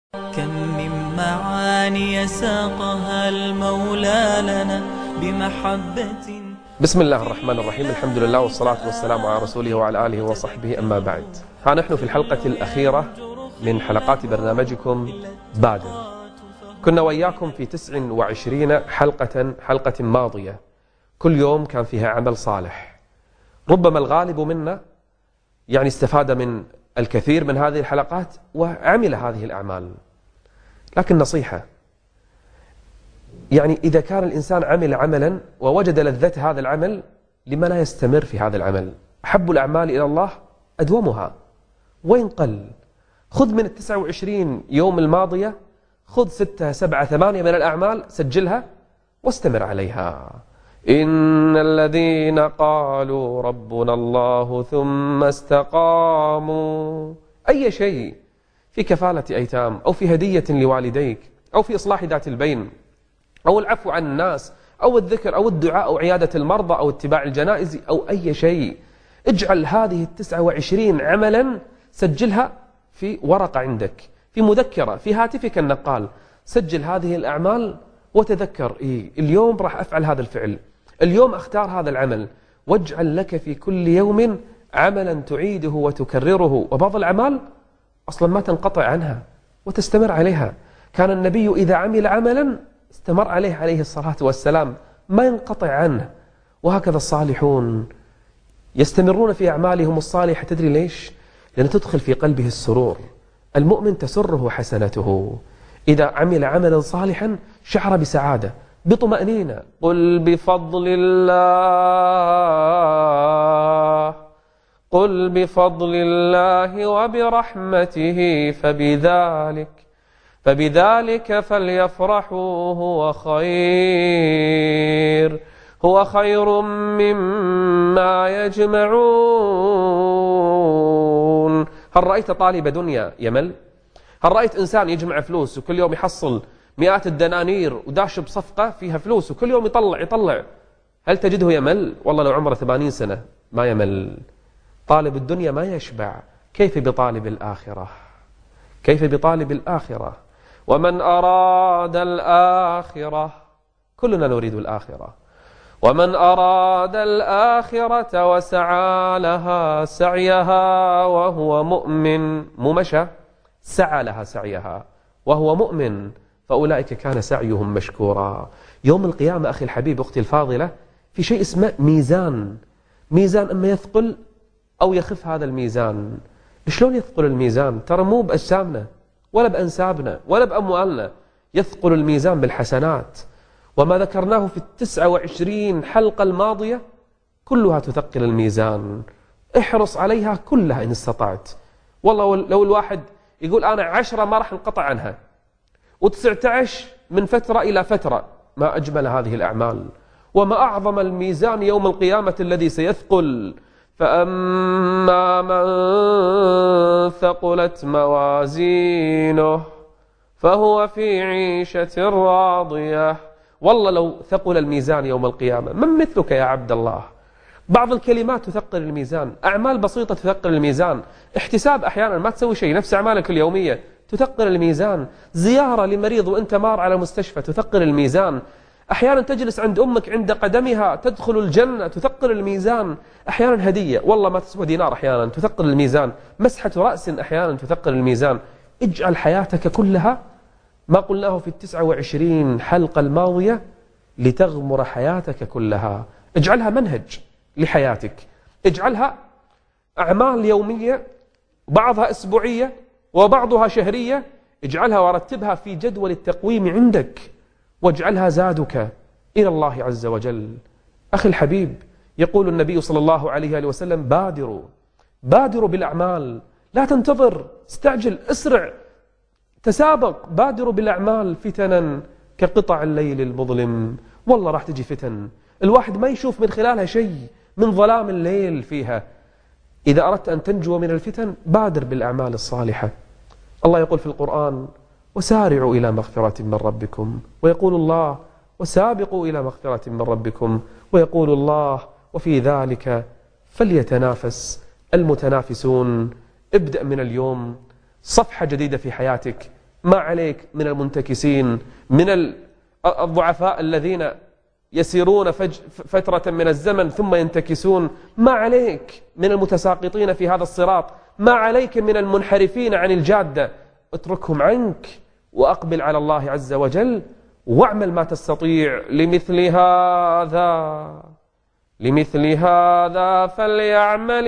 كم من معاني ساقها المولى لنا بمحبة. بسم الله الرحمن الرحيم. الحمد لله والصلاة والسلام على رسوله وعلى آله وصحبه، أما بعد. ها نحن في الحلقة الأخيرة من حلقات برنامجكم بادر. كنا وإياكم في 29 حلقة ماضية، كل يوم كان فيها عمل صالح. ربما الغالب منا استفاد من الكثير من هذه الحلقات وعمل هذه الأعمال، لكن نصيحة، إذا كان الإنسان عمل عملا ووجد لذة هذا العمل، لما لا يستمر في هذا العمل؟ أحب الأعمال إلى الله أدومها وإن قل. خذ من 29 يوم الماضية، خذ 6 7 8 من الأعمال، سجلها واستمر عليها. إن الذين قالوا ربنا الله ثم استقاموا، أي شيء في كفالة أيتام، أو في هدية لوالديك، أو في إصلاح ذات البين، أو العفو عن الناس، أو الذكر، أو الدعاء، أو عيادة المرضى، أو اتباع الجنائز، أو أي شيء، اجعل هذه 29 عملا، سجلها في ورقة عندك، في مذكرة، في هاتفك النقال. سجل هذه الأعمال وتذكر اليوم راح أفعل هذا الفعل، اليوم أختار هذا العمل، واجعل لك في كل يوم عملا تعيده وتكرره. وبعض الأعمال أصلا ما تنقطع عنها وتستمر عليها. كان النبي إذا عمل عملا استمر عليه الصلاة والسلام، ما ينقطع عنه. وهكذا الصالحون يستمرون في أعمالهم الصالحة. تدري ليش؟ لأن تدخل في قلبه السرور. المؤمن تسره حسنته، إذا عمل عملا صالحا شعر بسعادة، بطمأنينة. قل بفضل الله وبرحمته فبذلك فليفرحوا هو خير مما يجمعون. هل رأيت طالب دنيا يمل؟ هل رأيت إنسان يجمع فلوس وكل يوم يحصل مئات الدنانير وداش بصفقة فيها فلوس وكل يوم يطلع؟ هل تجده يمل؟ والله لو عمره 80 سنة ما يمل. طالب الدنيا ما يشبع، كيف بطالب الآخرة؟ ومن أراد الآخرة، كلنا نريد الآخرة، ومن أراد الآخرة وسعى لها سعيها وهو مؤمن، سعى لها سعيها وهو مؤمن، فأولئك كان سعيهم مشكورا. يوم القيامة أخي الحبيب، أختي الفاضلة، في شيء اسمه ميزان أما يثقل أو يخف هذا الميزان. شلون يثقل الميزان؟ ترى مو بأجسامنا ولا بأنسابنا ولا بأموالنا، يثقل الميزان بالحسنات. وما ذكرناه في 29 حلقة الماضية كلها تثقل الميزان. احرص عليها كلها إن استطعت. والله لو الواحد يقول أنا 10 ما راح انقطع عنها، و19 من فترة إلى فترة، ما أجمل هذه الأعمال، وما أعظم الميزان يوم القيامة الذي سيثقل. فأما من ثقلت موازينه فهو في عيشة راضية. والله لو ثقل الميزان يوم القيامة، من مثلك يا عبد الله؟ بعض الكلمات تثقل الميزان، أعمال بسيطة تثقل الميزان، احتساب أحيانا ما تسوي شيء، نفس أعمالك اليومية تثقل الميزان، زيارة لمريض وأنت مار على مستشفى تثقل الميزان، أحيانا تجلس عند أمك عند قدمها تدخل الجنة تثقل الميزان، أحيانا هدية والله ما تسوى دينار أحيانا تثقل الميزان، مسحة رأس أحيانا تثقل الميزان. اجعل حياتك كلها ما قلناه في 29 حلقة الماضية لتغمر حياتك كلها. اجعلها منهج لحياتك، اجعلها أعمال يومية، بعضها أسبوعية وبعضها شهرية. اجعلها ورتبها في جدول التقويم عندك، واجعلها زادك إلى الله عز وجل. أخي الحبيب، يقول النبي صلى الله عليه وسلم: بادروا بالأعمال، لا تنتظر، استعجل، اسرع، تسابق، بادروا بالأعمال فتنا كقطع الليل المظلم. والله راح تجي فتن الواحد ما يشوف من خلالها شيء، من ظلام الليل فيها. إذا أردت أن تنجو من الفتن بادر بالأعمال الصالحة. الله يقول في القرآن: وسارعوا إلى مغفرة من ربكم، ويقول الله: وسابقوا إلى مغفرة من ربكم، ويقول الله: وفي ذلك فليتنافس المتنافسون. ابدأ من اليوم صفحة جديدة في حياتك، ما عليك من المنتكسين، من الضعفاء الذين يسيرون فترة من الزمن ثم ينتكسون، ما عليك من المتساقطين في هذا الصراط، ما عليك من المنحرفين عن الجادة. اتركهم عنك وأقبل على الله عز وجل واعمل ما تستطيع. لمثل هذا فليعمل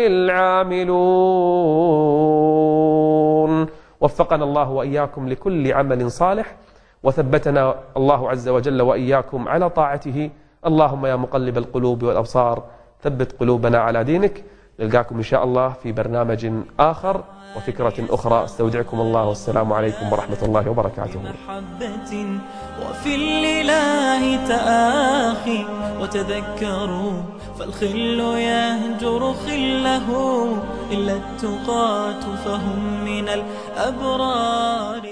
العاملون. وفقنا الله وإياكم لكل عمل صالح، وثبتنا الله عز وجل وإياكم على طاعته. اللهم يا مقلب القلوب والأبصار ثبت قلوبنا على دينك. نلقاكم إن شاء الله في برنامج آخر وفكرة أخرى. استودعكم الله والسلام عليكم ورحمة الله وبركاته. محبة وفي الإله تآخي وتذكروا، فالخل يهجر خله إلا التقاة فهم من الأبرار.